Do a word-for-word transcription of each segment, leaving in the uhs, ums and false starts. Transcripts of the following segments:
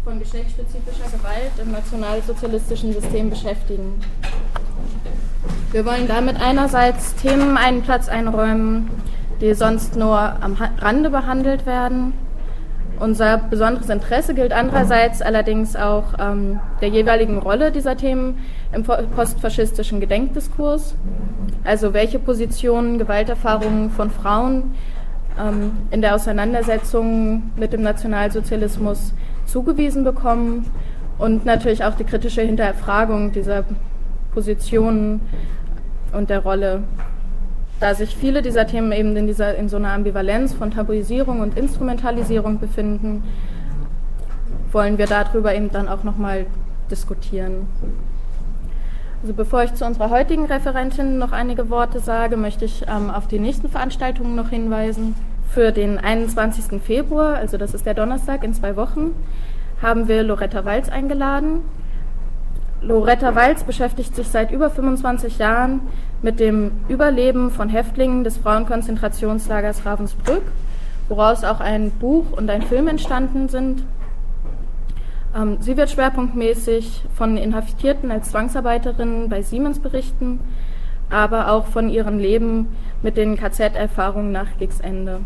von geschlechtsspezifischer Gewalt im nationalsozialistischen System beschäftigen. Wir wollen damit einerseits Themen einen Platz einräumen, die sonst nur am Rande behandelt werden. Unser besonderes Interesse gilt andererseits allerdings auch ähm, der jeweiligen Rolle dieser Themen im postfaschistischen Gedenkdiskurs, also welche Positionen, Gewalterfahrungen von Frauen ähm, in der Auseinandersetzung mit dem Nationalsozialismus zugewiesen bekommen und natürlich auch die kritische Hinterfragung dieser Positionen und der Rolle. Da sich viele dieser Themen eben in, dieser, in so einer Ambivalenz von Tabuisierung und Instrumentalisierung befinden, wollen wir darüber eben dann auch nochmal diskutieren. Also bevor ich zu unserer heutigen Referentin noch einige Worte sage, möchte ich ähm, auf die nächsten Veranstaltungen noch hinweisen. Für den einundzwanzigsten Februar, also das ist der Donnerstag in zwei Wochen, haben wir Loretta Walz eingeladen. Loretta Walz beschäftigt sich seit über fünfundzwanzig Jahren mit dem Überleben von Häftlingen des Frauenkonzentrationslagers Ravensbrück, woraus auch ein Buch und ein Film entstanden sind. Ähm, sie wird schwerpunktmäßig von Inhaftierten als Zwangsarbeiterinnen bei Siemens berichten, aber auch von ihrem Leben mit den K Z-Erfahrungen nach Kriegsende.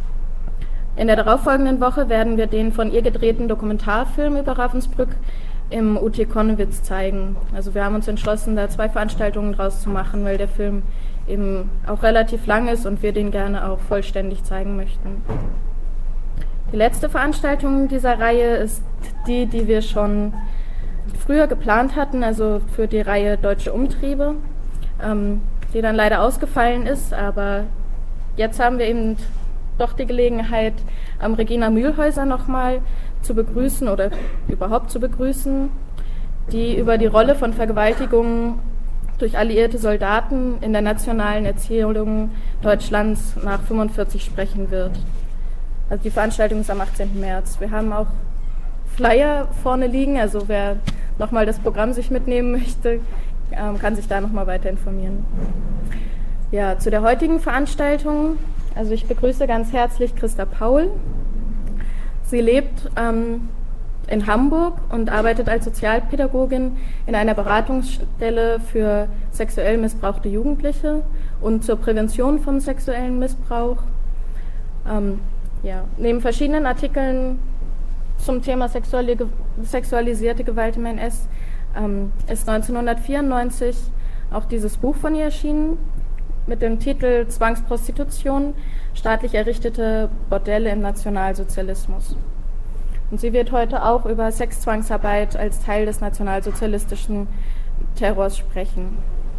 In der darauffolgenden Woche werden wir den von ihr gedrehten Dokumentarfilm über Ravensbrück im U T Konnewitz zeigen. Also wir haben uns entschlossen, da zwei Veranstaltungen draus zu machen, weil der Film eben auch relativ lang ist und wir den gerne auch vollständig zeigen möchten. Die letzte Veranstaltung dieser Reihe ist die, die wir schon früher geplant hatten, also für die Reihe Deutsche Umtriebe, ähm, die dann leider ausgefallen ist, aber jetzt haben wir eben doch die Gelegenheit, ähm, Regina Mühlhäuser nochmal zu begrüßen oder überhaupt zu begrüßen, die über die Rolle von Vergewaltigungen durch alliierte Soldaten in der nationalen Erzählung Deutschlands nach fünfundvierzig sprechen wird. Also die Veranstaltung ist am achtzehnten März. Wir haben auch Flyer vorne liegen, also wer nochmal das Programm sich mitnehmen möchte, kann sich da nochmal weiter informieren. Ja, zu der heutigen Veranstaltung, also ich begrüße ganz herzlich Christa Paul. Sie lebt ähm, in Hamburg und arbeitet als Sozialpädagogin in einer Beratungsstelle für sexuell missbrauchte Jugendliche und zur Prävention von sexuellem Missbrauch. Ähm, ja, neben verschiedenen Artikeln zum Thema sexuali- sexualisierte Gewalt im N S ähm, ist neunzehnhundertvierundneunzig auch dieses Buch von ihr erschienen mit dem Titel Zwangsprostitution, staatlich errichtete Bordelle im Nationalsozialismus. Und sie wird heute auch über Sexzwangsarbeit als Teil des nationalsozialistischen Terrors sprechen.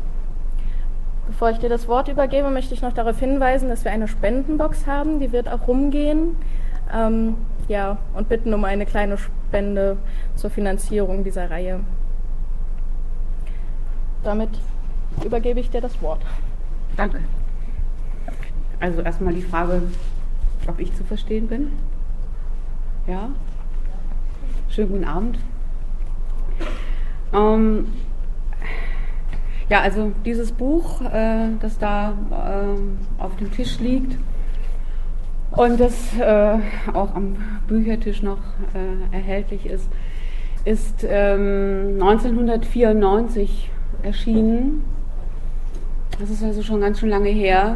Bevor ich dir das Wort übergebe, möchte ich noch darauf hinweisen, dass wir eine Spendenbox haben, die wird auch rumgehen. Ähm, ja, und bitten um eine kleine Spende zur Finanzierung dieser Reihe. Damit übergebe ich dir das Wort. Danke. Also erstmal die Frage, ob ich zu verstehen bin. Ja? Schönen guten Abend. Ähm, ja, also dieses Buch, äh, das da äh, auf dem Tisch liegt und das äh, auch am Büchertisch noch äh, erhältlich ist, ist ähm, neunzehnhundertvierundneunzig erschienen. Das ist also schon ganz schön lange her.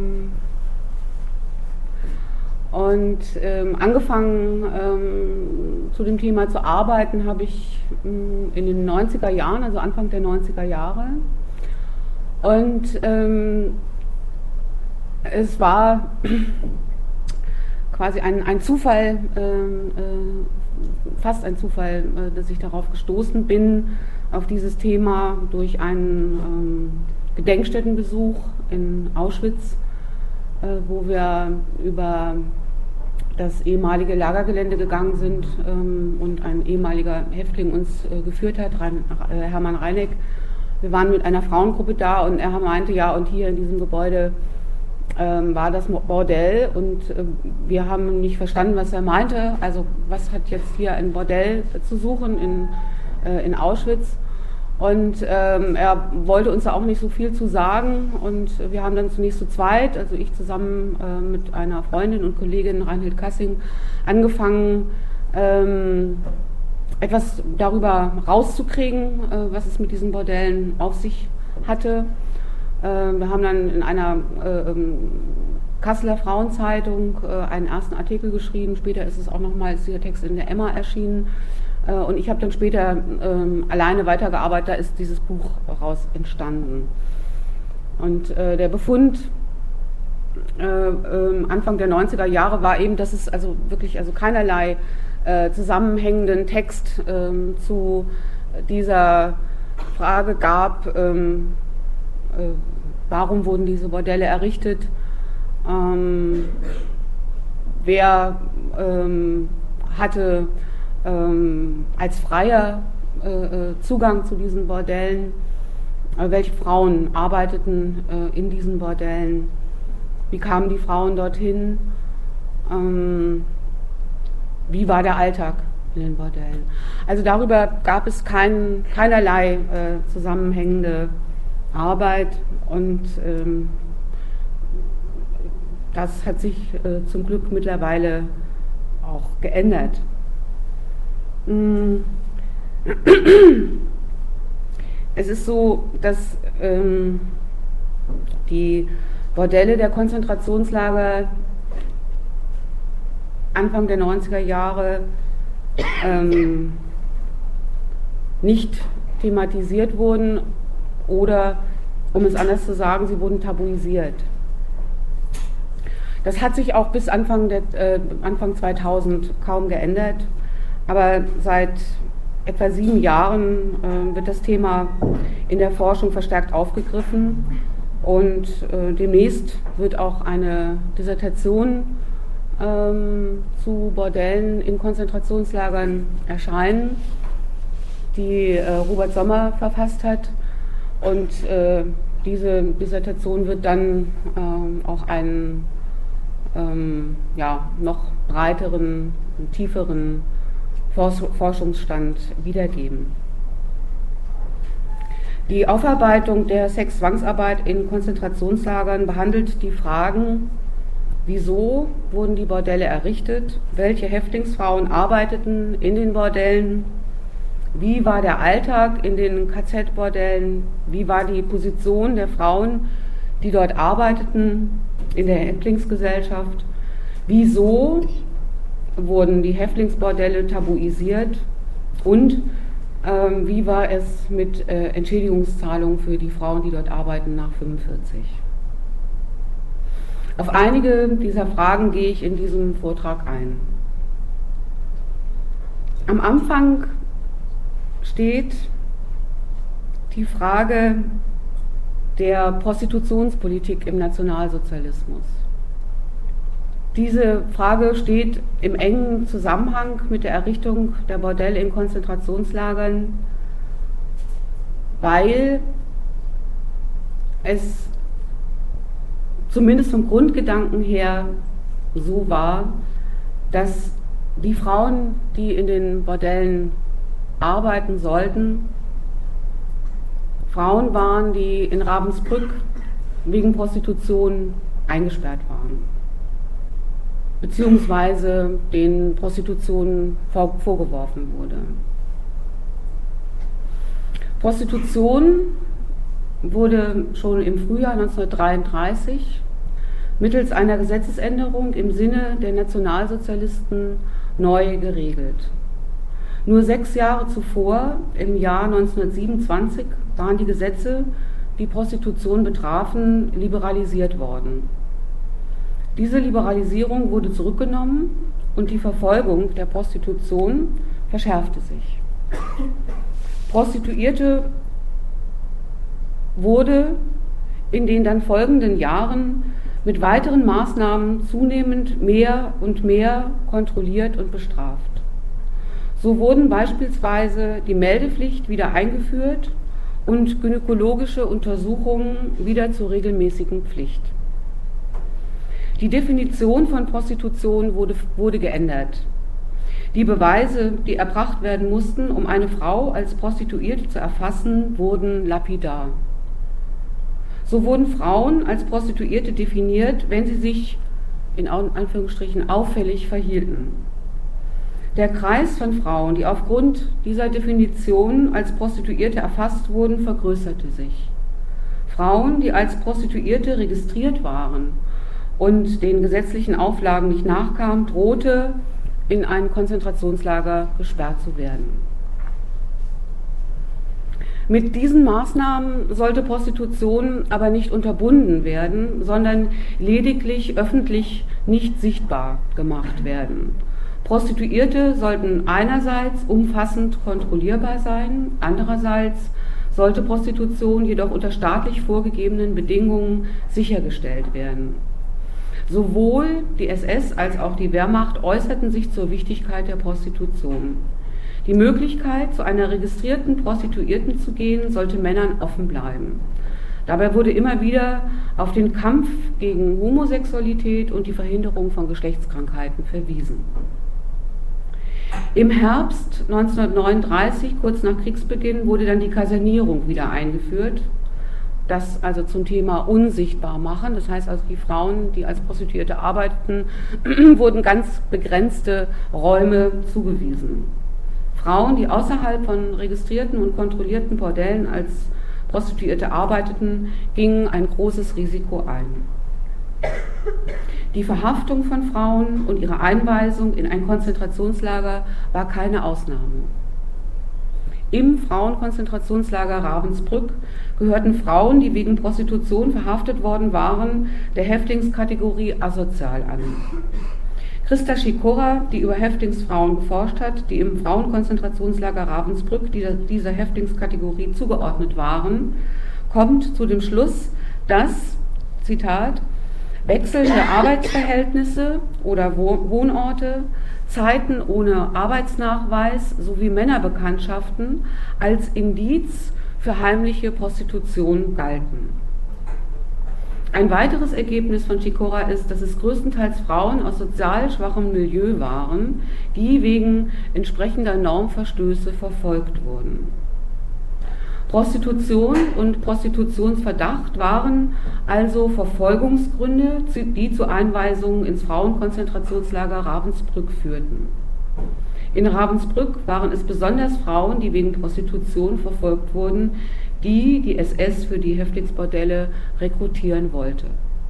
Und ähm, angefangen ähm, zu dem Thema zu arbeiten habe ich ähm, in den neunziger Jahren, also Anfang der neunziger Jahre. Und ähm, es war quasi ein, ein Zufall, äh, äh, fast ein Zufall, äh, dass ich darauf gestoßen bin, auf dieses Thema durch einen ähm, Gedenkstättenbesuch in Auschwitz, äh, wo wir über das ehemalige Lagergelände gegangen sind ähm, und ein ehemaliger Häftling uns äh, geführt hat, Rein, äh, Hermann Reineck. Wir waren mit einer Frauengruppe da und er meinte, ja, und hier in diesem Gebäude ähm, war das Bordell und äh, wir haben nicht verstanden, was er meinte. Also was hat jetzt hier ein Bordell zu suchen in, äh, in Auschwitz? Und ähm, er wollte uns da auch nicht so viel zu sagen und wir haben dann zunächst zu zweit, also ich zusammen äh, mit einer Freundin und Kollegin, Reinhild Kassing, angefangen, ähm, etwas darüber rauszukriegen, äh, was es mit diesen Bordellen auf sich hatte. Äh, wir haben dann in einer äh, Kasseler Frauenzeitung äh, einen ersten Artikel geschrieben, später ist es auch nochmal, ist dieser Text in der Emma erschienen. Äh, und ich habe dann später äh, alleine weitergearbeitet, da ist dieses Buch raus entstanden. Und äh, der Befund äh, äh, Anfang der neunziger Jahre war eben, dass es also wirklich also keinerlei äh, zusammenhängenden Text äh, zu dieser Frage gab, ähm, äh, warum wurden diese Bordelle errichtet, ähm, wer ähm, hatte ähm, als Freier äh, Zugang zu diesen Bordellen, äh, welche Frauen arbeiteten äh, in diesen Bordellen, wie kamen die Frauen dorthin, ähm, wie war der Alltag in den Bordellen. Also darüber gab es kein, keinerlei äh, zusammenhängende Arbeit und ähm, das hat sich äh, zum Glück mittlerweile auch geändert. Es ist so, dass ähm, die Bordelle der Konzentrationslager Anfang der neunziger Jahre ähm, nicht thematisiert wurden oder, um es anders zu sagen, sie wurden tabuisiert. Das hat sich auch bis Anfang, der, äh, Anfang zweitausend kaum geändert, aber seit etwa sieben Jahren äh, wird das Thema in der Forschung verstärkt aufgegriffen und äh, demnächst wird auch eine Dissertation ähm, zu Bordellen in Konzentrationslagern erscheinen, die äh, Robert Sommer verfasst hat, und äh, diese Dissertation wird dann äh, auch einen ähm, ja, noch breiteren, tieferen Forschungsstand wiedergeben. Die Aufarbeitung der Sexzwangsarbeit in Konzentrationslagern behandelt die Fragen: Wieso wurden die Bordelle errichtet? Welche Häftlingsfrauen arbeiteten in den Bordellen? Wie war der Alltag in den K Z-Bordellen? Wie war die Position der Frauen, die dort arbeiteten, in der Häftlingsgesellschaft? Wieso wurden die Häftlingsbordelle tabuisiert? Und ähm, wie war es mit äh, Entschädigungszahlungen für die Frauen, die dort arbeiten, nach fünfundvierzig? Auf einige dieser Fragen gehe ich in diesem Vortrag ein. Am Anfang steht die Frage der Prostitutionspolitik im Nationalsozialismus. Diese Frage steht im engen Zusammenhang mit der Errichtung der Bordelle in Konzentrationslagern, weil es zumindest vom Grundgedanken her so war, dass die Frauen, die in den Bordellen arbeiten sollten, Frauen waren, die in Ravensbrück wegen Prostitution eingesperrt waren, beziehungsweise denen Prostitution vor, vorgeworfen wurde. Prostitution wurde schon im Frühjahr neunzehnhundertdreiunddreißig mittels einer Gesetzesänderung im Sinne der Nationalsozialisten neu geregelt. Nur sechs Jahre zuvor, im Jahr neunzehnhundertsiebenundzwanzig, waren die Gesetze, die Prostitution betrafen, liberalisiert worden. Diese Liberalisierung wurde zurückgenommen und die Verfolgung der Prostitution verschärfte sich. Prostituierte wurde in den dann folgenden Jahren mit weiteren Maßnahmen zunehmend mehr und mehr kontrolliert und bestraft. So wurden beispielsweise die Meldepflicht wieder eingeführt und gynäkologische Untersuchungen wieder zur regelmäßigen Pflicht. Die Definition von Prostitution wurde, wurde geändert. Die Beweise, die erbracht werden mussten, um eine Frau als Prostituierte zu erfassen, wurden lapidar. So wurden Frauen als Prostituierte definiert, wenn sie sich in Anführungsstrichen auffällig verhielten. Der Kreis von Frauen, die aufgrund dieser Definition als Prostituierte erfasst wurden, vergrößerte sich. Frauen, die als Prostituierte registriert waren und den gesetzlichen Auflagen nicht nachkamen, drohte, in ein Konzentrationslager gesperrt zu werden. Mit diesen Maßnahmen sollte Prostitution aber nicht unterbunden werden, sondern lediglich öffentlich nicht sichtbar gemacht werden. Prostituierte sollten einerseits umfassend kontrollierbar sein, andererseits sollte Prostitution jedoch unter staatlich vorgegebenen Bedingungen sichergestellt werden. Sowohl die S S als auch die Wehrmacht äußerten sich zur Wichtigkeit der Prostitution. Die Möglichkeit, zu einer registrierten Prostituierten zu gehen, sollte Männern offen bleiben. Dabei wurde immer wieder auf den Kampf gegen Homosexualität und die Verhinderung von Geschlechtskrankheiten verwiesen. Im Herbst neunzehnhundertneununddreißig, kurz nach Kriegsbeginn, wurde dann die Kasernierung wieder eingeführt. Das also zum Thema unsichtbar machen. Das heißt also, die Frauen, die als Prostituierte arbeiteten, wurden ganz begrenzte Räume zugewiesen. Frauen, die außerhalb von registrierten und kontrollierten Bordellen als Prostituierte arbeiteten, gingen ein großes Risiko ein. Die Verhaftung von Frauen und ihre Einweisung in ein Konzentrationslager war keine Ausnahme. Im Frauenkonzentrationslager Ravensbrück gehörten Frauen, die wegen Prostitution verhaftet worden waren, der Häftlingskategorie asozial an. Christa Schikora, die über Häftlingsfrauen geforscht hat, die im Frauenkonzentrationslager Ravensbrück dieser Häftlingskategorie zugeordnet waren, kommt zu dem Schluss, dass, Zitat, wechselnde Arbeitsverhältnisse oder Wohnorte, Zeiten ohne Arbeitsnachweis sowie Männerbekanntschaften als Indiz für heimliche Prostitution galten. Ein weiteres Ergebnis von Schikora ist, dass es größtenteils Frauen aus sozial schwachem Milieu waren, die wegen entsprechender Normverstöße verfolgt wurden. Prostitution und Prostitutionsverdacht waren also Verfolgungsgründe, die zu Einweisungen ins Frauenkonzentrationslager Ravensbrück führten. In Ravensbrück waren es besonders Frauen, die wegen Prostitution verfolgt wurden, die die S S für die Häftlingsbordelle rekrutieren wollte.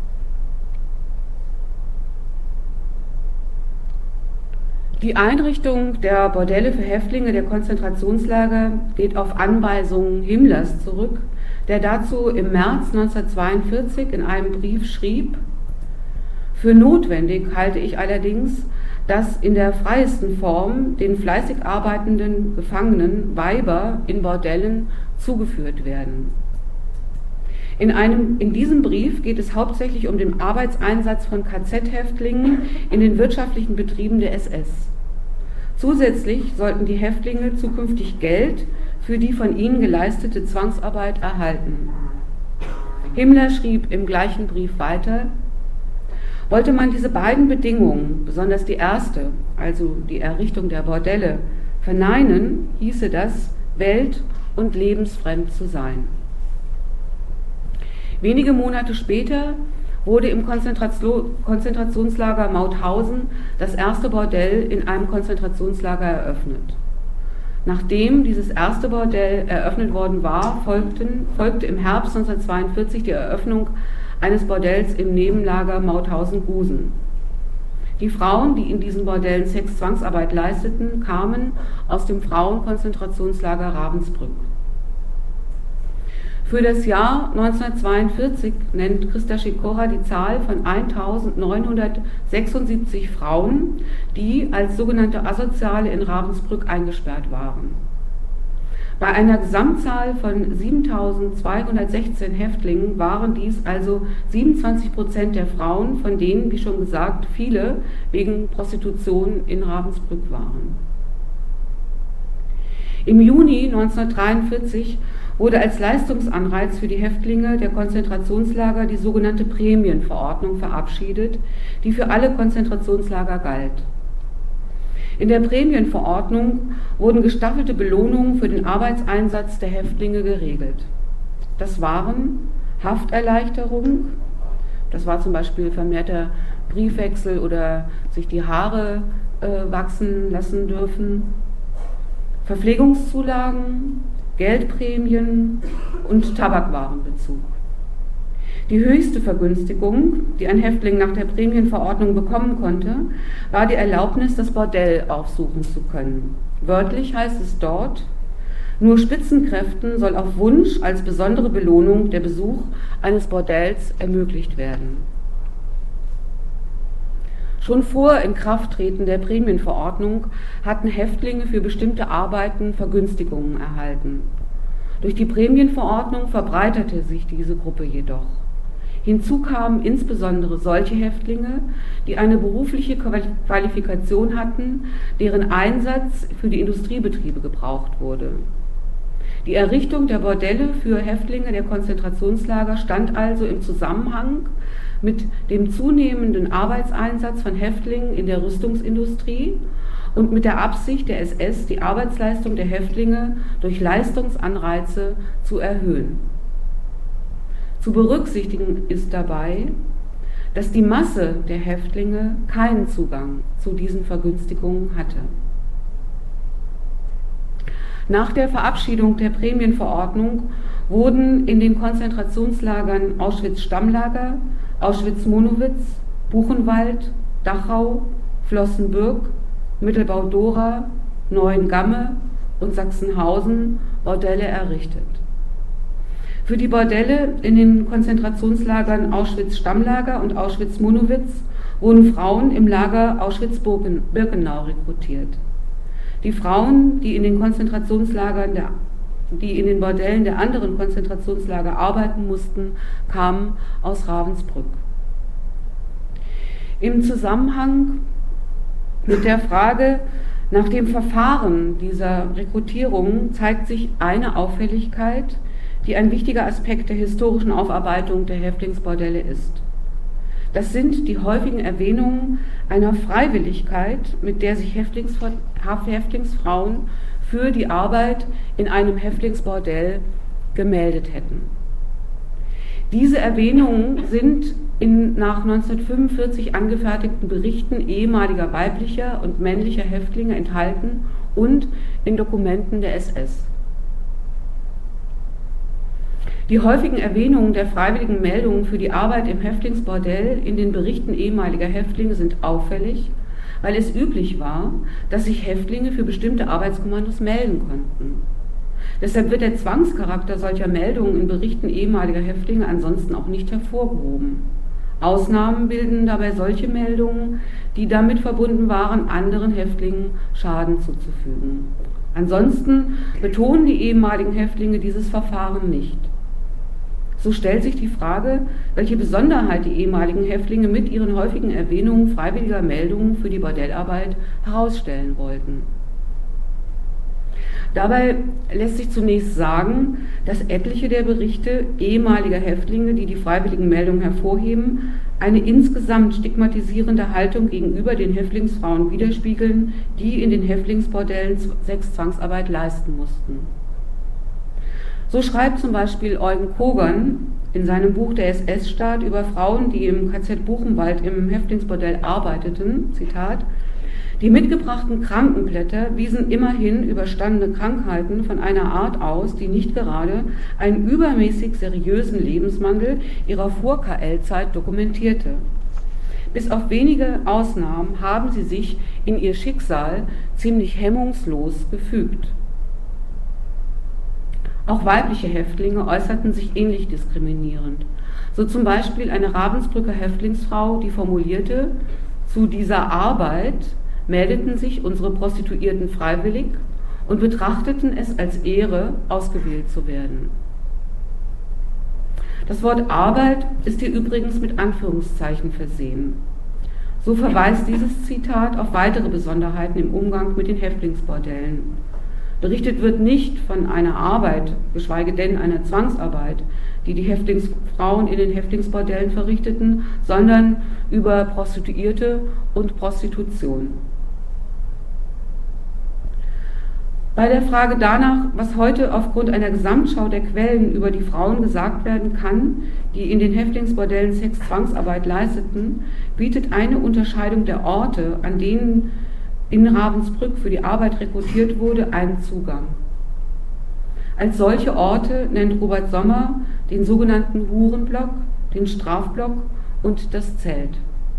Die Einrichtung der Bordelle für Häftlinge der Konzentrationslager geht auf Anweisungen Himmlers zurück, der dazu im März neunzehnhundertzweiundvierzig in einem Brief schrieb: Für notwendig halte ich allerdings, dass in der freiesten Form den fleißig arbeitenden Gefangenen Weiber in Bordellen zugeführt werden. In, einem, in diesem Brief geht es hauptsächlich um den Arbeitseinsatz von K Z-Häftlingen in den wirtschaftlichen Betrieben der S S. Zusätzlich sollten die Häftlinge zukünftig Geld für die von ihnen geleistete Zwangsarbeit erhalten. Himmler schrieb im gleichen Brief weiter: Wollte man diese beiden Bedingungen, besonders die erste, also die Errichtung der Bordelle, verneinen, hieße das, welt- und lebensfremd zu sein. Wenige Monate später wurde im Konzentrationslager Mauthausen das erste Bordell in einem Konzentrationslager eröffnet. Nachdem dieses erste Bordell eröffnet worden war, folgten, folgte im Herbst neunzehnhundertzweiundvierzig die Eröffnung eines Bordells im Nebenlager Mauthausen-Gusen. Die Frauen, die in diesen Bordellen Sex-Zwangsarbeit leisteten, kamen aus dem Frauenkonzentrationslager Ravensbrück. Für das Jahr neunzehnhundertzweiundvierzig nennt Christa Schikora die Zahl von eintausendneunhundertsechsundsiebzig Frauen, die als sogenannte Asoziale in Ravensbrück eingesperrt waren. Bei einer Gesamtzahl von siebentausendzweihundertsechzehn Häftlingen waren dies also siebenundzwanzig Prozent der Frauen, von denen, wie schon gesagt, viele wegen Prostitution in Ravensbrück waren. Im Juni neunzehnhundertdreiundvierzig wurde als Leistungsanreiz für die Häftlinge der Konzentrationslager die sogenannte Prämienverordnung verabschiedet, die für alle Konzentrationslager galt. In der Prämienverordnung wurden gestaffelte Belohnungen für den Arbeitseinsatz der Häftlinge geregelt. Das waren Hafterleichterung, das war zum Beispiel vermehrter Briefwechsel oder sich die Haare äh, wachsen lassen dürfen, Verpflegungszulagen, Geldprämien und Tabakwarenbezug. Die höchste Vergünstigung, die ein Häftling nach der Prämienverordnung bekommen konnte, war die Erlaubnis, das Bordell aufsuchen zu können. Wörtlich heißt es dort: Nur Spitzenkräften soll auf Wunsch als besondere Belohnung der Besuch eines Bordells ermöglicht werden. Schon vor Inkrafttreten der Prämienverordnung hatten Häftlinge für bestimmte Arbeiten Vergünstigungen erhalten. Durch die Prämienverordnung verbreiterte sich diese Gruppe jedoch. Hinzu kamen insbesondere solche Häftlinge, die eine berufliche Qualifikation hatten, deren Einsatz für die Industriebetriebe gebraucht wurde. Die Errichtung der Bordelle für Häftlinge der Konzentrationslager stand also im Zusammenhang mit dem zunehmenden Arbeitseinsatz von Häftlingen in der Rüstungsindustrie und mit der Absicht der S S, die Arbeitsleistung der Häftlinge durch Leistungsanreize zu erhöhen. Zu berücksichtigen ist dabei, dass die Masse der Häftlinge keinen Zugang zu diesen Vergünstigungen hatte. Nach der Verabschiedung der Prämienverordnung wurden in den Konzentrationslagern Auschwitz-Stammlager, Auschwitz-Monowitz, Buchenwald, Dachau, Flossenbürg, Mittelbau-Dora, Neuengamme und Sachsenhausen Bordelle errichtet. Für die Bordelle in den Konzentrationslagern Auschwitz-Stammlager und Auschwitz-Monowitz wurden Frauen im Lager Auschwitz-Birkenau rekrutiert. Die Frauen, die in den Konzentrationslagern, der, die in den Bordellen der anderen Konzentrationslager arbeiten mussten, kamen aus Ravensbrück. Im Zusammenhang mit der Frage nach dem Verfahren dieser Rekrutierung zeigt sich eine Auffälligkeit, die ein wichtiger Aspekt der historischen Aufarbeitung der Häftlingsbordelle ist. Das sind die häufigen Erwähnungen einer Freiwilligkeit, mit der sich Häftlingsfrauen für die Arbeit in einem Häftlingsbordell gemeldet hätten. Diese Erwähnungen sind in nach neunzehnhundertfünfundvierzig angefertigten Berichten ehemaliger weiblicher und männlicher Häftlinge enthalten und in Dokumenten der S S. Die häufigen Erwähnungen der freiwilligen Meldungen für die Arbeit im Häftlingsbordell in den Berichten ehemaliger Häftlinge sind auffällig, weil es üblich war, dass sich Häftlinge für bestimmte Arbeitskommandos melden konnten. Deshalb wird der Zwangscharakter solcher Meldungen in Berichten ehemaliger Häftlinge ansonsten auch nicht hervorgehoben. Ausnahmen bilden dabei solche Meldungen, die damit verbunden waren, anderen Häftlingen Schaden zuzufügen. Ansonsten betonen die ehemaligen Häftlinge dieses Verfahren nicht. So stellt sich die Frage, welche Besonderheit die ehemaligen Häftlinge mit ihren häufigen Erwähnungen freiwilliger Meldungen für die Bordellarbeit herausstellen wollten. Dabei lässt sich zunächst sagen, dass etliche der Berichte ehemaliger Häftlinge, die die freiwilligen Meldungen hervorheben, eine insgesamt stigmatisierende Haltung gegenüber den Häftlingsfrauen widerspiegeln, die in den Häftlingsbordellen Sexzwangsarbeit leisten mussten. So schreibt zum Beispiel Eugen Kogan in seinem Buch Der S S-Staat über Frauen, die im K Z Buchenwald im Häftlingsbordell arbeiteten, Zitat: Die mitgebrachten Krankenblätter wiesen immerhin überstandene Krankheiten von einer Art aus, die nicht gerade einen übermäßig seriösen Lebenswandel ihrer Vor-K L-Zeit dokumentierte. Bis auf wenige Ausnahmen haben sie sich in ihr Schicksal ziemlich hemmungslos gefügt. Auch weibliche Häftlinge äußerten sich ähnlich diskriminierend. So zum Beispiel eine Ravensbrücker Häftlingsfrau, die formulierte: Zu dieser Arbeit meldeten sich unsere Prostituierten freiwillig und betrachteten es als Ehre, ausgewählt zu werden. Das Wort Arbeit ist hier übrigens mit Anführungszeichen versehen. So verweist dieses Zitat auf weitere Besonderheiten im Umgang mit den Häftlingsbordellen. Berichtet wird nicht von einer Arbeit, geschweige denn einer Zwangsarbeit, die die Häftlingsfrauen in den Häftlingsbordellen verrichteten, sondern über Prostituierte und Prostitution. Bei der Frage danach, was heute aufgrund einer Gesamtschau der Quellen über die Frauen gesagt werden kann, die in den Häftlingsbordellen Sexzwangsarbeit leisteten, bietet eine Unterscheidung der Orte, an denen in Ravensbrück für die Arbeit rekrutiert wurde, einen Zugang. Als solche Orte nennt Robert Sommer den sogenannten Hurenblock, den Strafblock und das Zelt.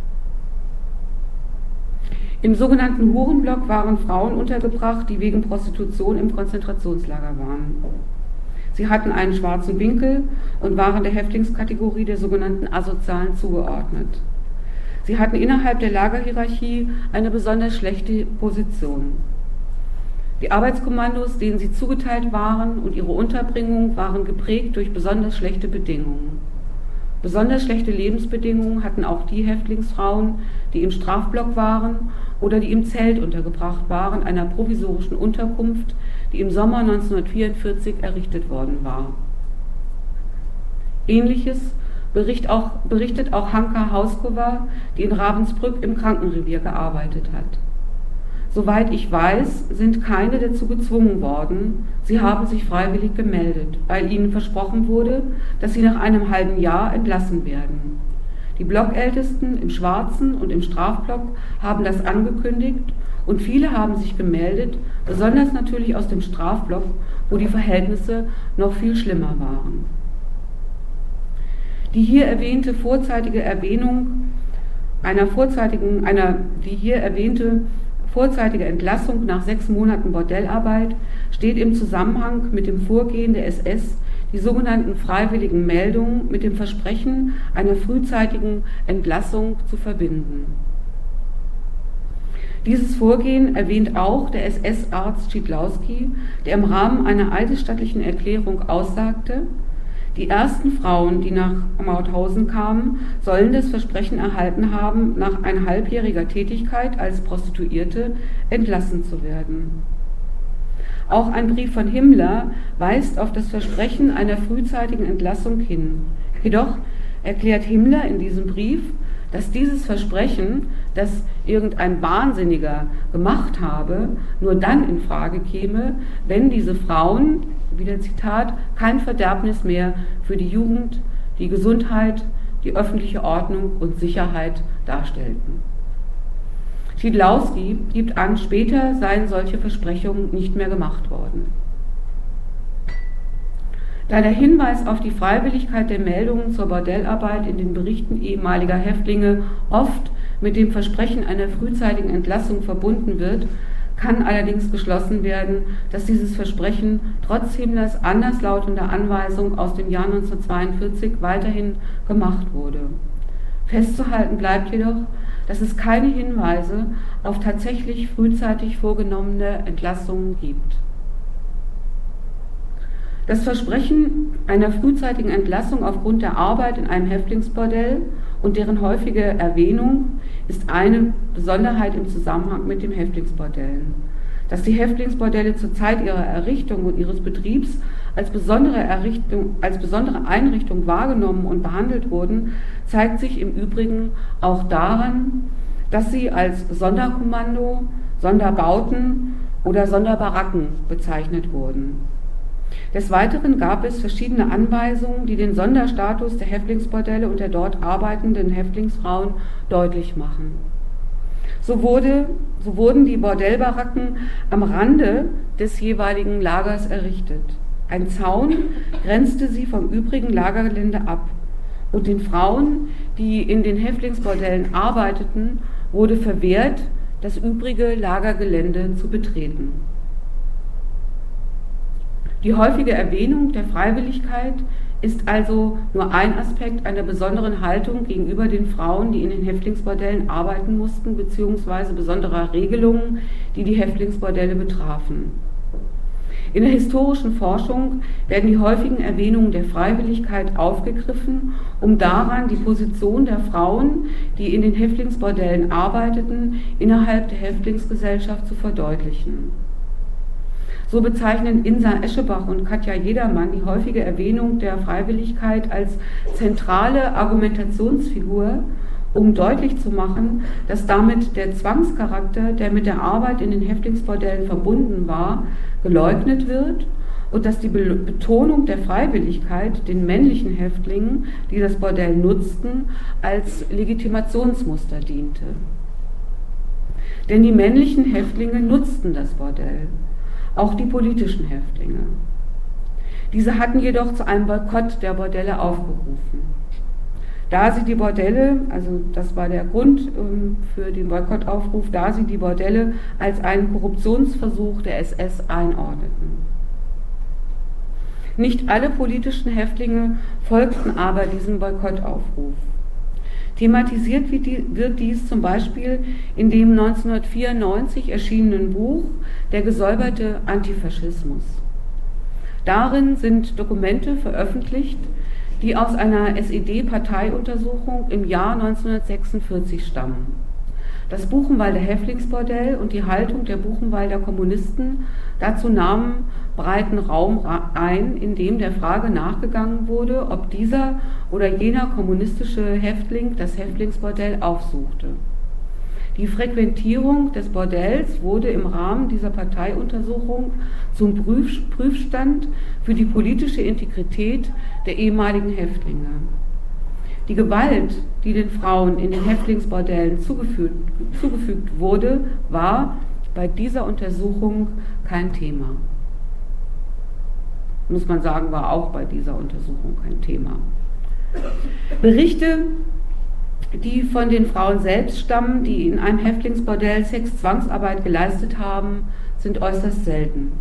Im sogenannten Hurenblock waren Frauen untergebracht, die wegen Prostitution im Konzentrationslager waren. Sie hatten einen schwarzen Winkel und waren der Häftlingskategorie der sogenannten Asozialen zugeordnet. Sie hatten innerhalb der Lagerhierarchie eine besonders schlechte Position. Die Arbeitskommandos, denen sie zugeteilt waren, und ihre Unterbringung waren geprägt durch besonders schlechte Bedingungen. Besonders schlechte Lebensbedingungen hatten auch die Häftlingsfrauen, die im Strafblock waren oder die im Zelt untergebracht waren, einer provisorischen Unterkunft, die im Sommer neunzehnhundertvierundvierzig errichtet worden war. Ähnliches bericht auch, berichtet auch Hanka Hauskova, die in Ravensbrück im Krankenrevier gearbeitet hat. Soweit ich weiß, sind keine dazu gezwungen worden, sie haben sich freiwillig gemeldet, weil ihnen versprochen wurde, dass sie nach einem halben Jahr entlassen werden. Die Blockältesten im Schwarzen und im Strafblock haben das angekündigt und viele haben sich gemeldet, besonders natürlich aus dem Strafblock, wo die Verhältnisse noch viel schlimmer waren. Die hier erwähnte vorzeitige Erwähnung einer vorzeitigen, einer, die hier erwähnte vorzeitige Entlassung nach sechs Monaten Bordellarbeit steht im Zusammenhang mit dem Vorgehen der S S, die sogenannten freiwilligen Meldungen mit dem Versprechen einer frühzeitigen Entlassung zu verbinden. Dieses Vorgehen erwähnt auch der S S-Arzt Schiedlowski, der im Rahmen einer eidesstattlichen Erklärung aussagte, die ersten Frauen, die nach Mauthausen kamen, sollen das Versprechen erhalten haben, nach eineinhalbjähriger Tätigkeit als Prostituierte entlassen zu werden. Auch ein Brief von Himmler weist auf das Versprechen einer frühzeitigen Entlassung hin. Jedoch erklärt Himmler in diesem Brief, dass dieses Versprechen, das irgendein Wahnsinniger gemacht habe, nur dann in Frage käme, wenn diese Frauen, wieder Zitat, kein Verderbnis mehr für die Jugend, die Gesundheit, die öffentliche Ordnung und Sicherheit darstellten. Schiedlowski gibt an, später seien solche Versprechungen nicht mehr gemacht worden. Da der Hinweis auf die Freiwilligkeit der Meldungen zur Bordellarbeit in den Berichten ehemaliger Häftlinge oft mit dem Versprechen einer frühzeitigen Entlassung verbunden wird, kann allerdings geschlossen werden, dass dieses Versprechen trotz Himmlers anderslautender Anweisung aus dem Jahr neunzehnhundertzweiundvierzig weiterhin gemacht wurde. Festzuhalten bleibt jedoch, dass es keine Hinweise auf tatsächlich frühzeitig vorgenommene Entlassungen gibt. Das Versprechen einer frühzeitigen Entlassung aufgrund der Arbeit in einem Häftlingsbordell und deren häufige Erwähnung ist eine Besonderheit im Zusammenhang mit den Häftlingsbordellen. Dass die Häftlingsbordelle zur Zeit ihrer Errichtung und ihres Betriebs als besondere, Errichtung, als besondere Einrichtung wahrgenommen und behandelt wurden, zeigt sich im Übrigen auch daran, dass sie als Sonderkommando, Sonderbauten oder Sonderbaracken bezeichnet wurden. Des Weiteren gab es verschiedene Anweisungen, die den Sonderstatus der Häftlingsbordelle und der dort arbeitenden Häftlingsfrauen deutlich machen. So, wurde, so wurden die Bordellbaracken am Rande des jeweiligen Lagers errichtet. Ein Zaun grenzte sie vom übrigen Lagergelände ab. Und den Frauen, die in den Häftlingsbordellen arbeiteten, wurde verwehrt, das übrige Lagergelände zu betreten. Die häufige Erwähnung der Freiwilligkeit ist also nur ein Aspekt einer besonderen Haltung gegenüber den Frauen, die in den Häftlingsbordellen arbeiten mussten, beziehungsweise besonderer Regelungen, die die Häftlingsbordelle betrafen. In der historischen Forschung werden die häufigen Erwähnungen der Freiwilligkeit aufgegriffen, um daran die Position der Frauen, die in den Häftlingsbordellen arbeiteten, innerhalb der Häftlingsgesellschaft zu verdeutlichen. So bezeichnen Insa Eschebach und Katja Jedermann die häufige Erwähnung der Freiwilligkeit als zentrale Argumentationsfigur, um deutlich zu machen, dass damit der Zwangscharakter, der mit der Arbeit in den Häftlingsbordellen verbunden war, geleugnet wird und dass die Betonung der Freiwilligkeit den männlichen Häftlingen, die das Bordell nutzten, als Legitimationsmuster diente. Denn die männlichen Häftlinge nutzten das Bordell, auch die politischen Häftlinge. Diese hatten jedoch zu einem Boykott der Bordelle aufgerufen. Da sie die Bordelle, also das war der Grund ähm, für den Boykottaufruf, da sie die Bordelle als einen Korruptionsversuch der S S einordneten. Nicht alle politischen Häftlinge folgten aber diesem Boykottaufruf. Thematisiert wird dies zum Beispiel in dem neunzehnhundertvierundneunzig erschienenen Buch Der gesäuberte Antifaschismus. Darin sind Dokumente veröffentlicht, die aus einer S E D-Parteiuntersuchung im Jahr neunzehnhundertsechsundvierzig stammen. Das Buchenwalder Häftlingsbordell und die Haltung der Buchenwalder Kommunisten dazu nahmen breiten Raum ein, in dem der Frage nachgegangen wurde, ob dieser oder jener kommunistische Häftling das Häftlingsbordell aufsuchte. Die Frequentierung des Bordells wurde im Rahmen dieser Parteiuntersuchung zum Prüf- Prüfstand für die politische Integrität der ehemaligen Häftlinge. Die Gewalt, die den Frauen in den Häftlingsbordellen zugefügt, zugefügt wurde, war bei dieser Untersuchung kein Thema. Muss man sagen, war auch bei dieser Untersuchung kein Thema. Berichte, die von den Frauen selbst stammen, die in einem Häftlingsbordell Sex-Zwangsarbeit geleistet haben, sind äußerst selten.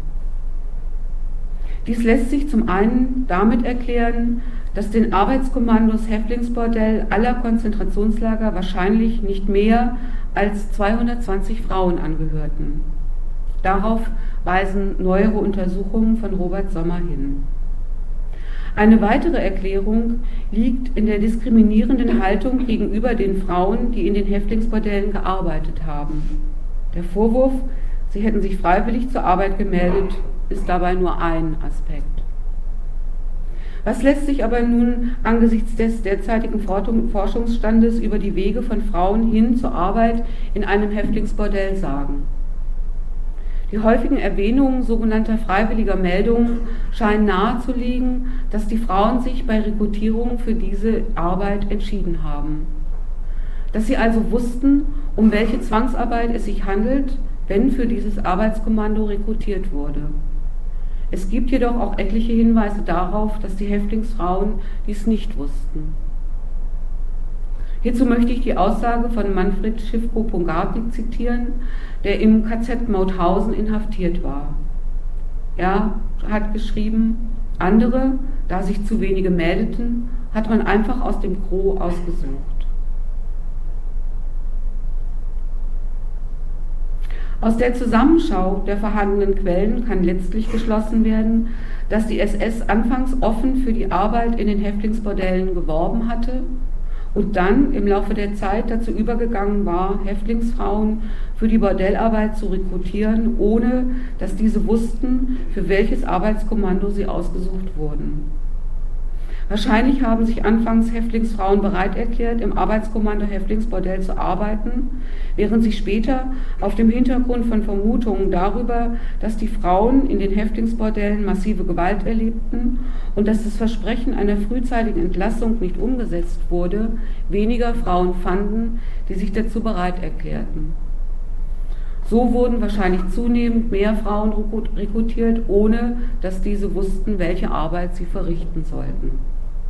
Dies lässt sich zum einen damit erklären, dass den Arbeitskommandos Häftlingsbordell aller Konzentrationslager wahrscheinlich nicht mehr als zweihundertzwanzig Frauen angehörten. Darauf weisen neuere Untersuchungen von Robert Sommer hin. Eine weitere Erklärung liegt in der diskriminierenden Haltung gegenüber den Frauen, die in den Häftlingsbordellen gearbeitet haben. Der Vorwurf, sie hätten sich freiwillig zur Arbeit gemeldet, ist dabei nur ein Aspekt. Was lässt sich aber nun angesichts des derzeitigen Forschungsstandes über die Wege von Frauen hin zur Arbeit in einem Häftlingsbordell sagen? Die häufigen Erwähnungen sogenannter freiwilliger Meldungen scheinen nahezulegen, dass die Frauen sich bei Rekrutierungen für diese Arbeit entschieden haben. Dass sie also wussten, um welche Zwangsarbeit es sich handelt, wenn für dieses Arbeitskommando rekrutiert wurde. Es gibt jedoch auch etliche Hinweise darauf, dass die Häftlingsfrauen dies nicht wussten. Hierzu möchte ich die Aussage von Manfred Schiffko-Pongartnik zitieren, der im K Z Mauthausen inhaftiert war. Er hat geschrieben, andere, da sich zu wenige meldeten, hat man einfach aus dem Gros ausgesucht. Aus der Zusammenschau der vorhandenen Quellen kann letztlich geschlossen werden, dass die S S anfangs offen für die Arbeit in den Häftlingsbordellen geworben hatte und dann im Laufe der Zeit dazu übergegangen war, Häftlingsfrauen für die Bordellarbeit zu rekrutieren, ohne dass diese wussten, für welches Arbeitskommando sie ausgesucht wurden. Wahrscheinlich haben sich anfangs Häftlingsfrauen bereit erklärt, im Arbeitskommando Häftlingsbordell zu arbeiten, während sich später auf dem Hintergrund von Vermutungen darüber, dass die Frauen in den Häftlingsbordellen massive Gewalt erlebten und dass das Versprechen einer frühzeitigen Entlassung nicht umgesetzt wurde, weniger Frauen fanden, die sich dazu bereit erklärten. So wurden wahrscheinlich zunehmend mehr Frauen rekrutiert, ohne dass diese wussten, welche Arbeit sie verrichten sollten.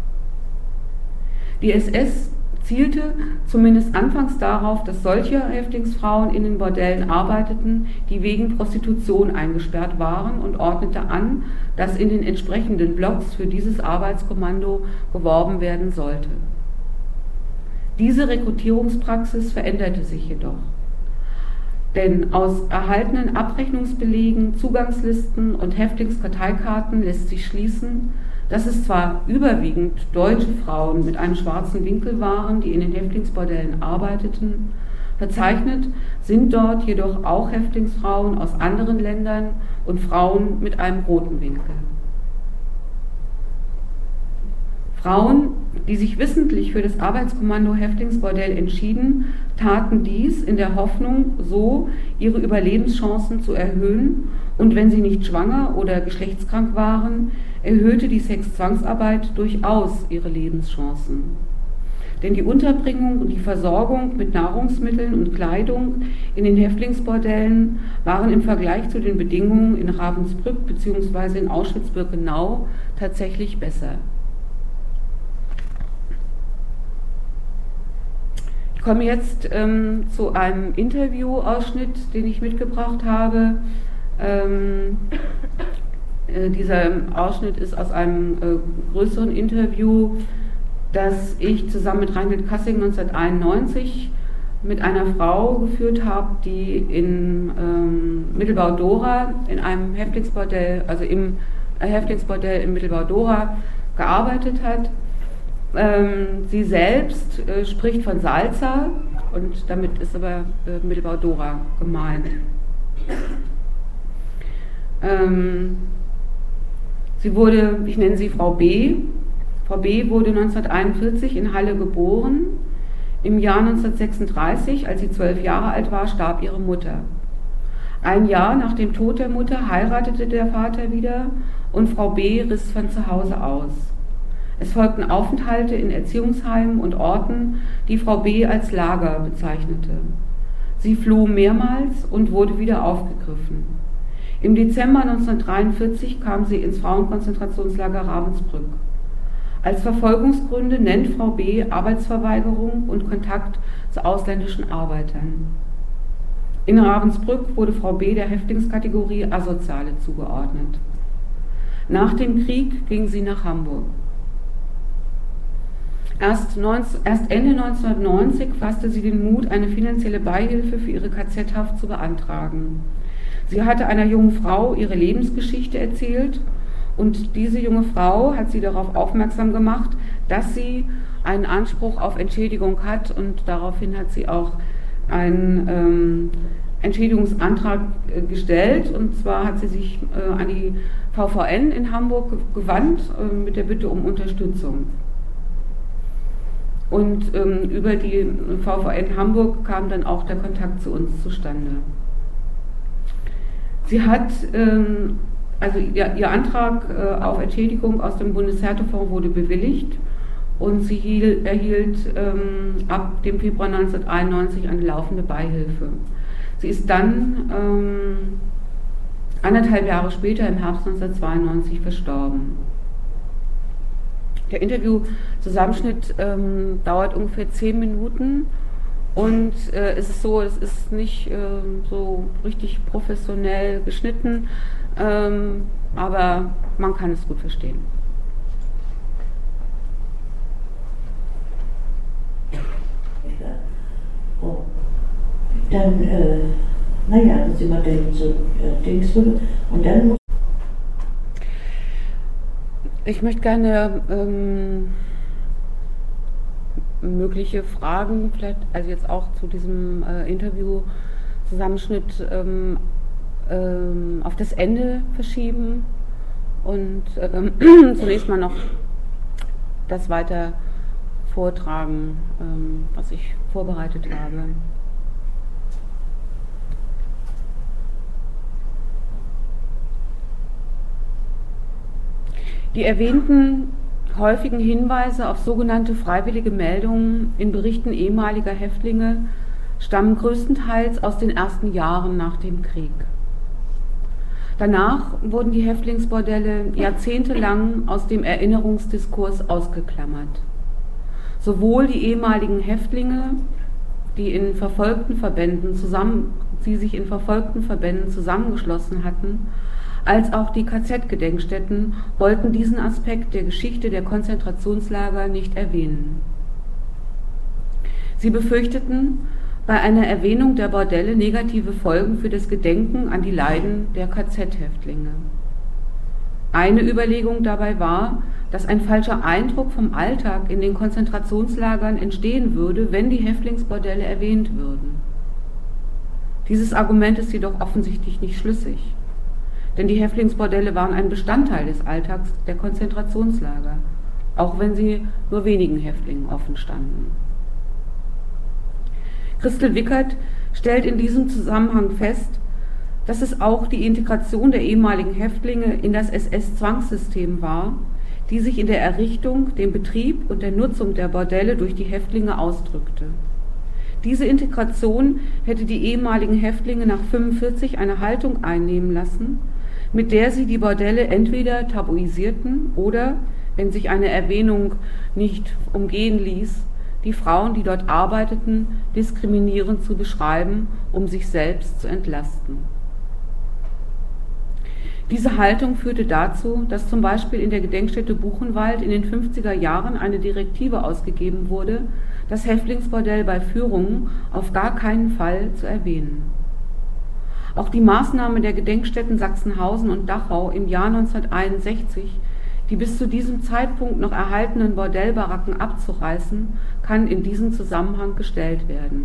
Die S S zielte zumindest anfangs darauf, dass solche Häftlingsfrauen in den Bordellen arbeiteten, die wegen Prostitution eingesperrt waren, und ordnete an, dass in den entsprechenden Blocks für dieses Arbeitskommando geworben werden sollte. Diese Rekrutierungspraxis veränderte sich jedoch. Denn aus erhaltenen Abrechnungsbelegen, Zugangslisten und Häftlingskarteikarten lässt sich schließen, dass es zwar überwiegend deutsche Frauen mit einem schwarzen Winkel waren, die in den Häftlingsbordellen arbeiteten, verzeichnet sind dort jedoch auch Häftlingsfrauen aus anderen Ländern und Frauen mit einem roten Winkel. Frauen, die sich wissentlich für das Arbeitskommando Häftlingsbordell entschieden, taten dies in der Hoffnung, so ihre Überlebenschancen zu erhöhen, und wenn sie nicht schwanger oder geschlechtskrank waren, erhöhte die Sexzwangsarbeit durchaus ihre Lebenschancen. Denn die Unterbringung und die Versorgung mit Nahrungsmitteln und Kleidung in den Häftlingsbordellen waren im Vergleich zu den Bedingungen in Ravensbrück bzw. in Auschwitz-Birkenau tatsächlich besser. Ich komme jetzt ähm, zu einem Interviewausschnitt, den ich mitgebracht habe. Ähm, äh, dieser Ausschnitt ist aus einem äh, größeren Interview, das ich zusammen mit Reinhold Kassing neunzehnhunderteinundneunzig mit einer Frau geführt habe, die in ähm, Mittelbau-Dora in einem Häftlingsbordell, also im äh, Häftlingsbordell in Mittelbau-Dora gearbeitet hat. Ähm, sie selbst äh, spricht von Salza und damit ist aber äh, Mittelbau-Dora gemeint. Ähm, sie wurde, ich nenne sie Frau B. Frau B. wurde neunzehnhunderteinundvierzig in Halle geboren. Im Jahr neunzehnhundertsechsunddreißig, als sie zwölf Jahre alt war, starb ihre Mutter. Ein Jahr nach dem Tod der Mutter heiratete der Vater wieder und Frau B. riss von zu Hause aus. Es folgten Aufenthalte in Erziehungsheimen und Orten, die Frau B. als Lager bezeichnete. Sie floh mehrmals und wurde wieder aufgegriffen. Im Dezember neunzehnhundertdreiundvierzig kam sie ins Frauenkonzentrationslager Ravensbrück. Als Verfolgungsgründe nennt Frau B. Arbeitsverweigerung und Kontakt zu ausländischen Arbeitern. In Ravensbrück wurde Frau B. der Häftlingskategorie Asoziale zugeordnet. Nach dem Krieg ging sie nach Hamburg. Erst, neunzehn, erst Ende neunzehnhundertneunzig fasste sie den Mut, eine finanzielle Beihilfe für ihre K Z-Haft zu beantragen. Sie hatte einer jungen Frau ihre Lebensgeschichte erzählt und diese junge Frau hat sie darauf aufmerksam gemacht, dass sie einen Anspruch auf Entschädigung hat und daraufhin hat sie auch einen ähm, Entschädigungsantrag äh, gestellt und zwar hat sie sich äh, an die V V N in Hamburg gewandt äh, mit der Bitte um Unterstützung. Und ähm, über die V V N Hamburg kam dann auch der Kontakt zu uns zustande. Sie hat, ähm, also ihr, ihr Antrag äh, auf Entschädigung aus dem Bundeshärtefonds wurde bewilligt und sie hielt, erhielt ähm, ab dem Februar neunzehnhunderteinundneunzig eine laufende Beihilfe. Sie ist dann ähm, anderthalb Jahre später, im Herbst neunzehnhundertzweiundneunzig, verstorben. Der Interviewzusammenschnitt ähm, dauert ungefähr zehn Minuten und äh, es ist so, es ist nicht äh, so richtig professionell geschnitten, ähm, aber man kann es gut verstehen. Oh. Dann, äh, naja, dann sind wir dann so äh, Dings und dann Ich möchte gerne ähm, mögliche Fragen, vielleicht, also jetzt auch zu diesem äh, Interview-Zusammenschnitt, ähm, ähm, auf das Ende verschieben und ähm, zunächst mal noch das weiter vortragen, ähm, was ich vorbereitet habe. Die erwähnten häufigen Hinweise auf sogenannte freiwillige Meldungen in Berichten ehemaliger Häftlinge stammen größtenteils aus den ersten Jahren nach dem Krieg. Danach wurden die Häftlingsbordelle jahrzehntelang aus dem Erinnerungsdiskurs ausgeklammert. Sowohl die ehemaligen Häftlinge, die in verfolgten Verbänden zusammen, die sich in verfolgten Verbänden zusammengeschlossen hatten, als auch die K Z-Gedenkstätten wollten diesen Aspekt der Geschichte der Konzentrationslager nicht erwähnen. Sie befürchteten, bei einer Erwähnung der Bordelle negative Folgen für das Gedenken an die Leiden der K Z-Häftlinge. Eine Überlegung dabei war, dass ein falscher Eindruck vom Alltag in den Konzentrationslagern entstehen würde, wenn die Häftlingsbordelle erwähnt würden. Dieses Argument ist jedoch offensichtlich nicht schlüssig. Denn die Häftlingsbordelle waren ein Bestandteil des Alltags der Konzentrationslager, auch wenn sie nur wenigen Häftlingen offen standen. Christel Wickert stellt in diesem Zusammenhang fest, dass es auch die Integration der ehemaligen Häftlinge in das S S-Zwangssystem war, die sich in der Errichtung, dem Betrieb und der Nutzung der Bordelle durch die Häftlinge ausdrückte. Diese Integration hätte die ehemaligen Häftlinge nach fünfundvierzig eine Haltung einnehmen lassen, mit der sie die Bordelle entweder tabuisierten oder, wenn sich eine Erwähnung nicht umgehen ließ, die Frauen, die dort arbeiteten, diskriminierend zu beschreiben, um sich selbst zu entlasten. Diese Haltung führte dazu, dass zum Beispiel in der Gedenkstätte Buchenwald in den fünfziger Jahren eine Direktive ausgegeben wurde, das Häftlingsbordell bei Führungen auf gar keinen Fall zu erwähnen. Auch die Maßnahme der Gedenkstätten Sachsenhausen und Dachau im Jahr neunzehnhunderteinundsechzig, die bis zu diesem Zeitpunkt noch erhaltenen Bordellbaracken abzureißen, kann in diesen Zusammenhang gestellt werden.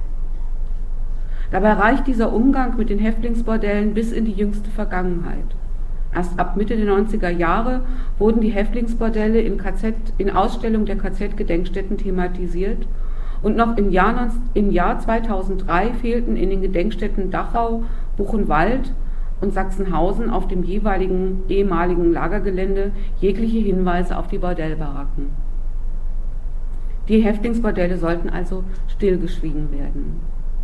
Dabei reicht dieser Umgang mit den Häftlingsbordellen bis in die jüngste Vergangenheit. Erst ab Mitte der neunziger Jahre wurden die Häftlingsbordelle in, K Z, in Ausstellungen der K Z-Gedenkstätten thematisiert und noch im Jahr, im Jahr zweitausenddrei fehlten in den Gedenkstätten Dachau, Buchenwald und Sachsenhausen auf dem jeweiligen ehemaligen Lagergelände jegliche Hinweise auf die Bordellbaracken. Die Häftlingsbordelle sollten also stillgeschwiegen werden.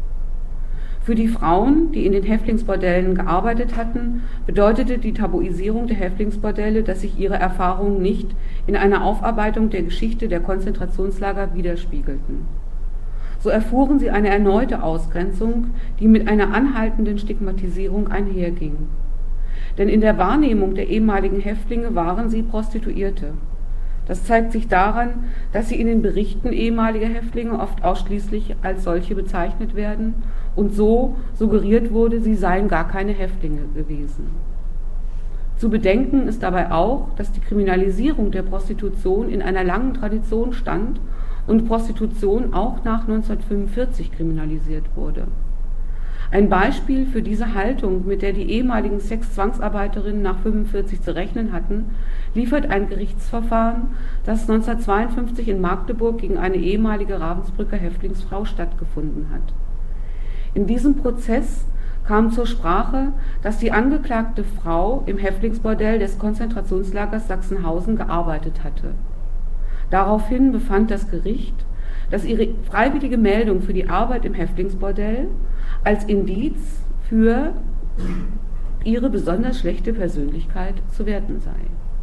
Für die Frauen, die in den Häftlingsbordellen gearbeitet hatten, bedeutete die Tabuisierung der Häftlingsbordelle, dass sich ihre Erfahrungen nicht in einer Aufarbeitung der Geschichte der Konzentrationslager widerspiegelten. So erfuhren sie eine erneute Ausgrenzung, die mit einer anhaltenden Stigmatisierung einherging. Denn in der Wahrnehmung der ehemaligen Häftlinge waren sie Prostituierte. Das zeigt sich daran, dass sie in den Berichten ehemaliger Häftlinge oft ausschließlich als solche bezeichnet werden und so suggeriert wurde, sie seien gar keine Häftlinge gewesen. Zu bedenken ist dabei auch, dass die Kriminalisierung der Prostitution in einer langen Tradition stand und Prostitution auch nach neunzehnhundertfünfundvierzig kriminalisiert wurde. Ein Beispiel für diese Haltung, mit der die ehemaligen Sexzwangsarbeiterinnen nach fünfundvierzig zu rechnen hatten, liefert ein Gerichtsverfahren, das neunzehnhundertzweiundfünfzig in Magdeburg gegen eine ehemalige Ravensbrücker Häftlingsfrau stattgefunden hat. In diesem Prozess kam zur Sprache, dass die angeklagte Frau im Häftlingsbordell des Konzentrationslagers Sachsenhausen gearbeitet hatte. Daraufhin befand das Gericht, dass ihre freiwillige Meldung für die Arbeit im Häftlingsbordell als Indiz für ihre besonders schlechte Persönlichkeit zu werten sei.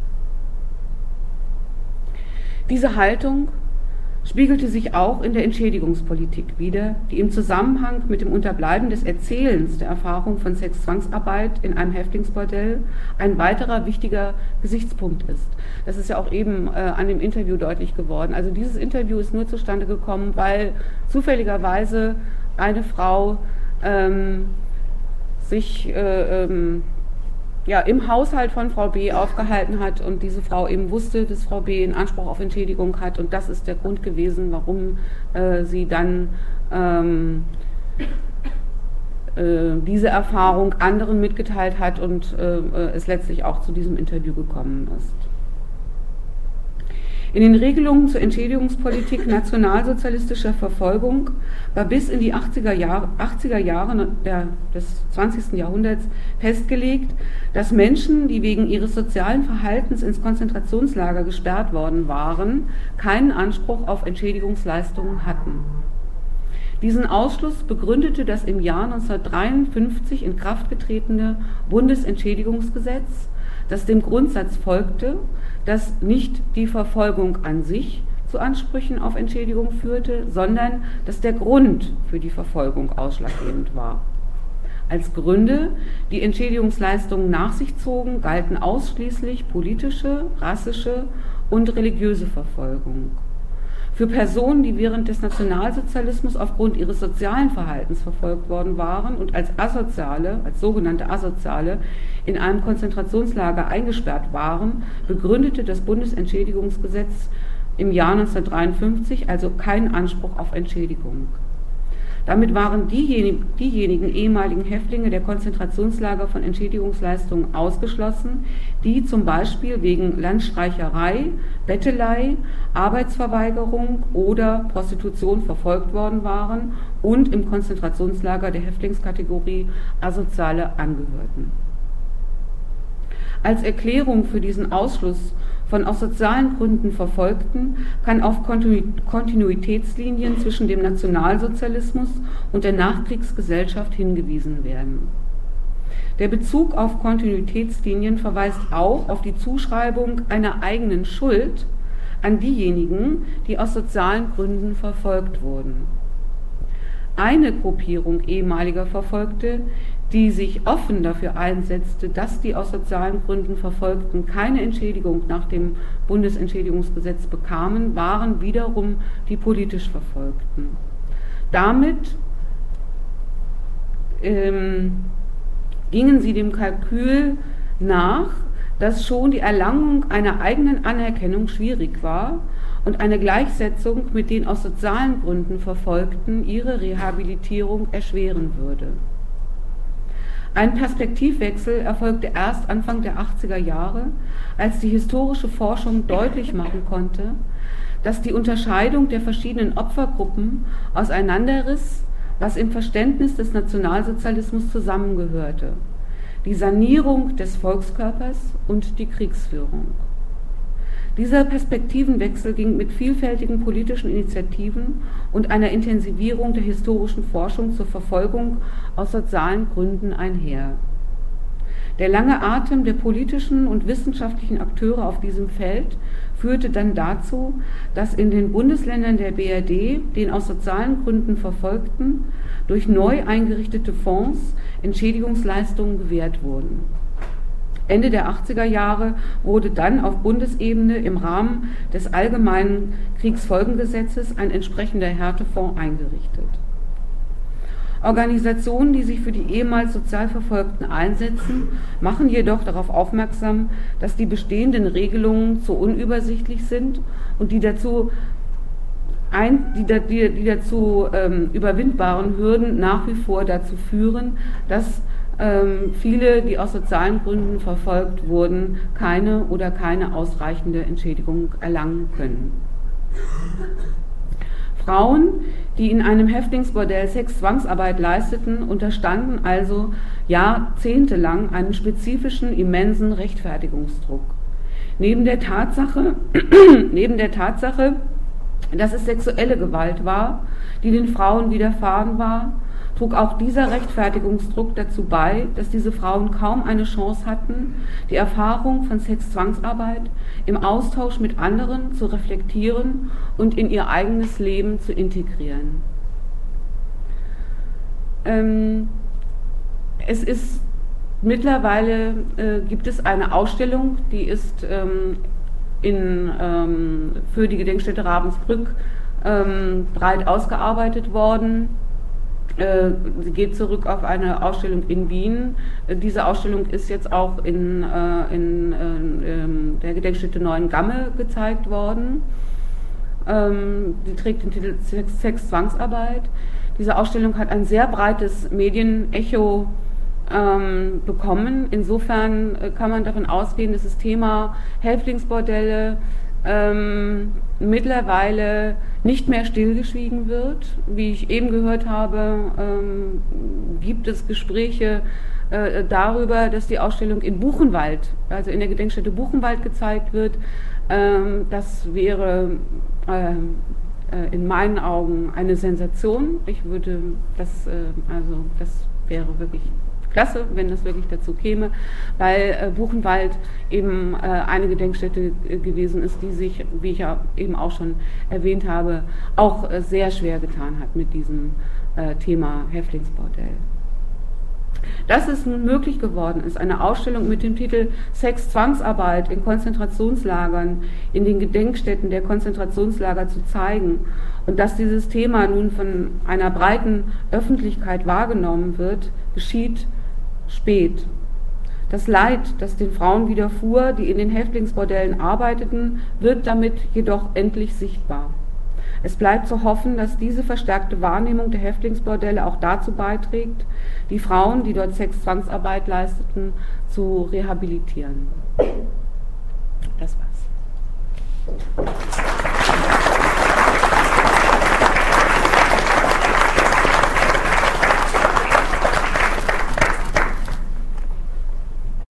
Diese Haltung spiegelte sich auch in der Entschädigungspolitik wider, die im Zusammenhang mit dem Unterbleiben des Erzählens der Erfahrung von Sexzwangsarbeit in einem Häftlingsbordell ein weiterer wichtiger Gesichtspunkt ist. Das ist ja auch eben äh, an dem Interview deutlich geworden. Also dieses Interview ist nur zustande gekommen, weil zufälligerweise eine Frau ähm, sich äh, ähm, ja, im Haushalt von Frau B. aufgehalten hat und diese Frau eben wusste, dass Frau B. einen Anspruch auf Entschädigung hat und das ist der Grund gewesen, warum äh, sie dann ähm, äh, diese Erfahrung anderen mitgeteilt hat und äh, es letztlich auch zu diesem Interview gekommen ist. In den Regelungen zur Entschädigungspolitik nationalsozialistischer Verfolgung war bis in die achtziger Jahre, achtziger Jahre der, des zwanzigsten Jahrhunderts festgelegt, dass Menschen, die wegen ihres sozialen Verhaltens ins Konzentrationslager gesperrt worden waren, keinen Anspruch auf Entschädigungsleistungen hatten. Diesen Ausschluss begründete das im Jahr neunzehnhundertdreiundfünfzig in Kraft getretene Bundesentschädigungsgesetz, das dem Grundsatz folgte, dass nicht die Verfolgung an sich zu Ansprüchen auf Entschädigung führte, sondern dass der Grund für die Verfolgung ausschlaggebend war. Als Gründe, die Entschädigungsleistungen nach sich zogen, galten ausschließlich politische, rassische und religiöse Verfolgung. Für Personen, die während des Nationalsozialismus aufgrund ihres sozialen Verhaltens verfolgt worden waren und als Asoziale, als sogenannte Asoziale, in einem Konzentrationslager eingesperrt waren, begründete das Bundesentschädigungsgesetz im Jahr neunzehnhundertdreiundfünfzig also keinen Anspruch auf Entschädigung. Damit waren diejenigen, diejenigen ehemaligen Häftlinge der Konzentrationslager von Entschädigungsleistungen ausgeschlossen, die zum Beispiel wegen Landstreicherei, Bettelei, Arbeitsverweigerung oder Prostitution verfolgt worden waren und im Konzentrationslager der Häftlingskategorie Asoziale angehörten. Als Erklärung für diesen Ausschluss von aus sozialen Gründen Verfolgten kann auf Kontinuitätslinien zwischen dem Nationalsozialismus und der Nachkriegsgesellschaft hingewiesen werden. Der Bezug auf Kontinuitätslinien verweist auch auf die Zuschreibung einer eigenen Schuld an diejenigen, die aus sozialen Gründen verfolgt wurden. Eine Gruppierung ehemaliger Verfolgte, die sich offen dafür einsetzte, dass die aus sozialen Gründen Verfolgten keine Entschädigung nach dem Bundesentschädigungsgesetz bekamen, waren wiederum die politisch Verfolgten. Damit ähm, gingen sie dem Kalkül nach, dass schon die Erlangung einer eigenen Anerkennung schwierig war und eine Gleichsetzung mit den aus sozialen Gründen Verfolgten ihre Rehabilitierung erschweren würde. Ein Perspektivwechsel erfolgte erst Anfang der achtziger Jahre, als die historische Forschung deutlich machen konnte, dass die Unterscheidung der verschiedenen Opfergruppen auseinanderriss, was im Verständnis des Nationalsozialismus zusammengehörte: die Sanierung des Volkskörpers und die Kriegsführung. Dieser Perspektivenwechsel ging mit vielfältigen politischen Initiativen und einer Intensivierung der historischen Forschung zur Verfolgung aus sozialen Gründen einher. Der lange Atem der politischen und wissenschaftlichen Akteure auf diesem Feld führte dann dazu, dass in den Bundesländern der B R D den aus sozialen Gründen Verfolgten durch neu eingerichtete Fonds Entschädigungsleistungen gewährt wurden. Ende der achtziger Jahre wurde dann auf Bundesebene im Rahmen des allgemeinen Kriegsfolgengesetzes ein entsprechender Härtefonds eingerichtet. Organisationen, die sich für die ehemals Sozialverfolgten einsetzen, machen jedoch darauf aufmerksam, dass die bestehenden Regelungen zu unübersichtlich sind und die dazu, ein, die, die, die dazu ähm, überwindbaren Hürden nach wie vor dazu führen, dass ähm, viele, die aus sozialen Gründen verfolgt wurden, keine oder keine ausreichende Entschädigung erlangen können. Frauen, die in einem Häftlingsbordell Sexzwangsarbeit leisteten, unterstanden also jahrzehntelang einem spezifischen, immensen Rechtfertigungsdruck. Neben der Tatsache, neben der Tatsache, dass es sexuelle Gewalt war, die den Frauen widerfahren war, trug auch dieser Rechtfertigungsdruck dazu bei, dass diese Frauen kaum eine Chance hatten, die Erfahrung von Sexzwangsarbeit im Austausch mit anderen zu reflektieren und in ihr eigenes Leben zu integrieren. Ähm, es ist mittlerweile äh, gibt es eine Ausstellung, die ist ähm, in, ähm, für die Gedenkstätte Ravensbrück ähm, breit ausgearbeitet worden. Sie geht zurück auf eine Ausstellung in Wien. Diese Ausstellung ist jetzt auch in, äh, in äh, der Gedenkstätte Neuengamme gezeigt worden. Ähm, die trägt den Titel Sex, Sex-Zwangsarbeit. Diese Ausstellung hat ein sehr breites Medienecho ähm, bekommen. Insofern kann man davon ausgehen, dass das Thema Häftlingsbordelle ähm, mittlerweile nicht mehr stillgeschwiegen wird. Wie ich eben gehört habe, ähm, gibt es Gespräche äh, darüber, dass die Ausstellung in Buchenwald, also in der Gedenkstätte Buchenwald gezeigt wird. Ähm, das wäre äh, äh, in meinen Augen eine Sensation. Ich würde das, äh, also das wäre wirklich klasse, wenn das wirklich dazu käme, weil äh, Buchenwald eben äh, eine Gedenkstätte äh, gewesen ist, die sich, wie ich ja eben auch schon erwähnt habe, auch äh, sehr schwer getan hat mit diesem äh, Thema Häftlingsbordell. Dass es nun möglich geworden ist, eine Ausstellung mit dem Titel Sex-Zwangsarbeit in Konzentrationslagern, in den Gedenkstätten der Konzentrationslager zu zeigen und dass dieses Thema nun von einer breiten Öffentlichkeit wahrgenommen wird, geschieht spät. Das Leid, das den Frauen widerfuhr, die in den Häftlingsbordellen arbeiteten, wird damit jedoch endlich sichtbar. Es bleibt zu hoffen, dass diese verstärkte Wahrnehmung der Häftlingsbordelle auch dazu beiträgt, die Frauen, die dort Sexzwangsarbeit leisteten, zu rehabilitieren. Das war's.